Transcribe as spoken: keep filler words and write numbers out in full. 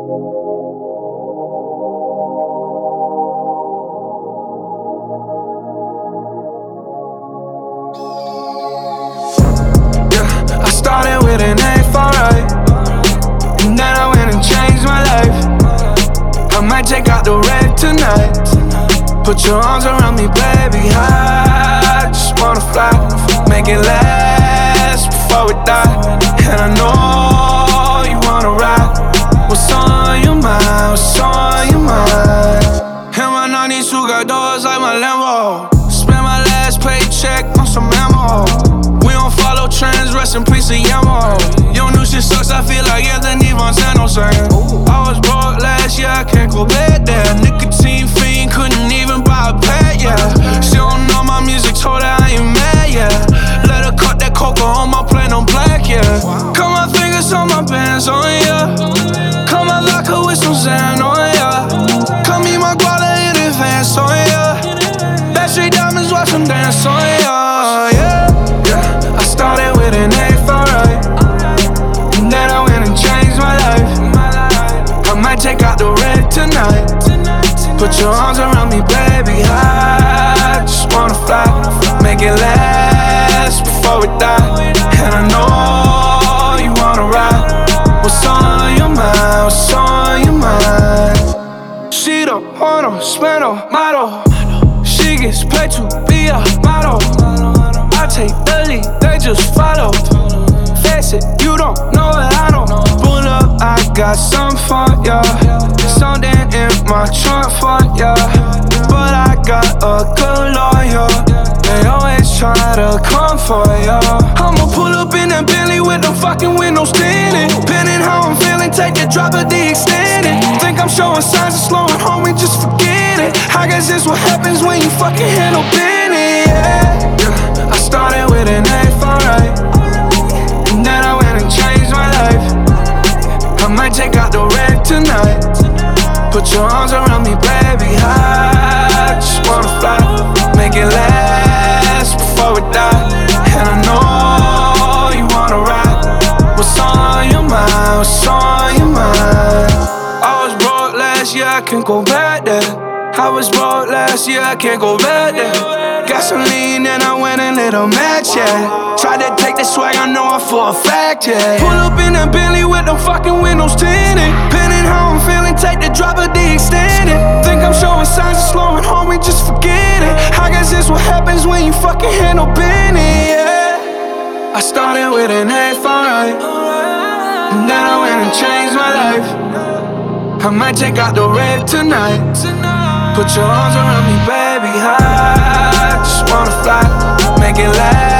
Yeah, I started with an A for right, and then I went and changed my life. I might take out the red tonight. Put your arms around me, baby. I just wanna fly, make it last before we die. And I know you wanna ride. What's on your mind? What's on your mind? And my nineties jugadores like my Lambo. Spend my last paycheck on some ammo. We don't follow trends, rest in peace to Yamo. Your new shit sucks, I feel like Anthony Montano saying I was broke last year, I can't go back there. Nicotine fiend, couldn't even buy a pad, yeah. She don't know my music, told her I ain't mad, yeah. Let her cut that coca on my plane on black, yeah. Cut my fingers on my bands, on oh, yeah. Cut my locker with some Zan, on oh, yeah. Cut me my guala in advance, on oh, yeah. Backstreet Diamonds, watch them dance, on oh, yeah, yeah. Yeah, I started with an A for right, and then I went and changed my life. I might take out the red tonight. Put your arms around me, baby. I just wanna fly, make it last before we die. And I know you wanna ride. What's on your mind? What's on your mind? She don't wanna spend a model. She gets paid to be a model. I take the lead, they just follow. Face it, you don't know what I don't. Pull up, I got some for ya. Something in my trunk for ya. But I got a good lawyer. They always try to come for ya. I'ma pull up in that Bentley with the fucking windows tinted. Depending how I'm feeling, take a drop of the extended. Think I'm showing signs of slowing, homie, just forget it. I guess it's what happens when you fucking handle business, yeah. I started with an A for right, and then I went and changed my life. I might take out the red tonight. Put your arms around me, baby. I just wanna fly, make it last before we die. And I know you wanna ride. What's on your mind? What's on your mind? I was broke last year, I can't go back there. I was broke last year, I can't go back there. Gasoline and I went and lit a match, yeah. Tried to take the swag, I know it for a fact, yeah. Pull up in that Bentley with them fucking windows tinted. Depending how I'm feeling, take the drop of the extended. Think I'm showing signs of slowing, homie, just forget it. I guess it's what happens when you fucking handle business, yeah. I started with an A for right, and then I went and changed my life. I might take out the red tonight. Put your arms around me, baby. I just wanna fly, make it last